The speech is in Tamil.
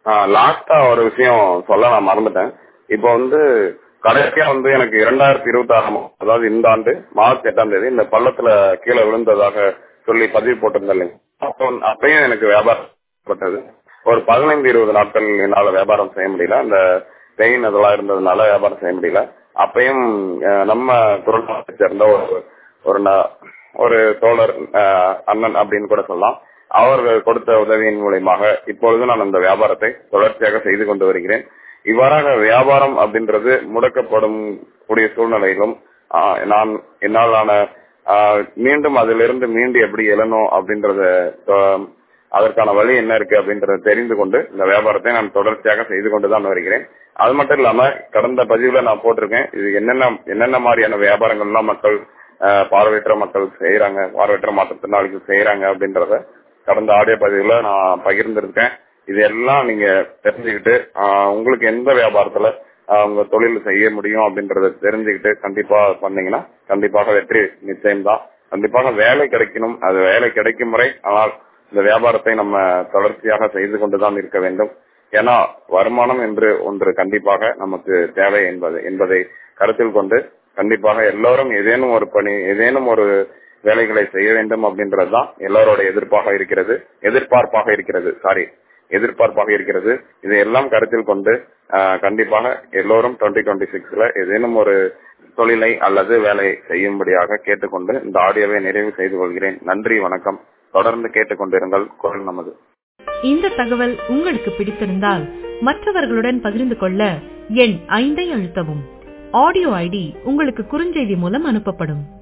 லாஸ்டா ஒரு விஷயம் சொல்ல நான் மறந்துட்டேன். இப்போ கடைசியா எனக்கு 2026 அதாவது இந்த ஆண்டு மார்ச் 8ஆம் தேதி இந்த பள்ளத்துல கீழே விழுந்ததாக சொல்லி பதிவு போட்டிருந்தேன் இல்லைங்க. அப்பயும் எனக்கு வியாபாரம் பட்டது. ஒரு 15-20 நாட்கள் என்னால வியாபாரம் செய்ய முடியல. அந்த பெயின் அதெல்லாம் இருந்ததுனால வியாபாரம் செய்ய முடியல. அப்பயும் நம்ம குரல் சேர்ந்த ஒரு தோழர் அண்ணன் அப்படின்னு கூட சொல்லலாம், அவர்கள் கொடுத்த உதவியின் மூலமாக இப்பொழுது நான் அந்த வியாபாரத்தை தொடர்ச்சியாக செய்து கொண்டு வருகிறேன். இவ்வாறாக வியாபாரம் அப்படின்றது முடக்கப்படும் கூடிய சூழ்நிலையிலும் நான் என்னாலான மீண்டும் அதிலிருந்து மீண்டு எப்படி எழணும் அப்படின்றத அதற்கான வழி என்ன இருக்கு அப்படின்றத தெரிந்து கொண்டு இந்த வியாபாரத்தை நான் தொடர்ச்சியாக செய்து கொண்டுதான் வருகிறேன். அது மட்டும் இல்லாம கடந்த பதிவுல நான் போட்டிருக்கேன், இது என்னென்ன மாதிரியான வியாபாரங்கள்லாம் மக்கள் பார்வையற்ற மக்கள் செய்யறாங்க, பார்வையற்ற மாற்றுத்திறனாளிகள் செய்யறாங்க அப்படின்றத கடந்த ஆடியோ பதிவுல நான் பகிர்ந்திருக்கேன். இது எல்லாம் நீங்க தெரிஞ்சுக்கிட்டு உங்களுக்கு எந்த வியாபாரத்துல உங்க தொழில் செய்ய முடியும் அப்படின்றத தெரிஞ்சுக்கிட்டு கண்டிப்பா பண்ணீங்கன்னா கண்டிப்பாக வெற்றி நிச்சயம்தான். கண்டிப்பாக வேலை கிடைக்கணும், அது வேலை கிடைக்கும் முறை. ஆனால் இந்த வியாபாரத்தை நம்ம தொடர்ச்சியாக செய்து கொண்டுதான் இருக்க வேண்டும். ஏன்னா வருமானம் என்று ஒன்று கண்டிப்பாக நமக்கு தேவை என்பதை கருத்தில் கொண்டு கண்டிப்பாக எல்லோரும் ஏதேனும் ஒரு பணி, ஏதேனும் ஒரு வேலைகளை செய்ய வேண்டும் அப்படின்றதுதான் எல்லாரோட எதிர்பார்ப்பாக இருக்கிறது. இதையெல்லாம் கருத்தில் கொண்டு கண்டிப்பாக எல்லோரும் 2026ல ஏதேனும் ஒரு தொழிலை அல்லது வேலை செய்யும்படியாக கேட்டுக்கொண்டு இந்த ஆடியோவை நிறைவு செய்து கொள்கிறேன். நன்றி, வணக்கம். தொடர்ந்து கேட்டுக்கொண்டிருங்கள் குரல் நமது. இந்த தகவல் உங்களுக்கு பிடித்திருந்தால் மற்றவர்களுடன் பகிர்ந்து கொள்ள எண் 5 அழுத்தவும். ஆடியோ ஐடி உங்களுக்கு குறுஞ்செய்தி மூலம் அனுப்பப்படும்.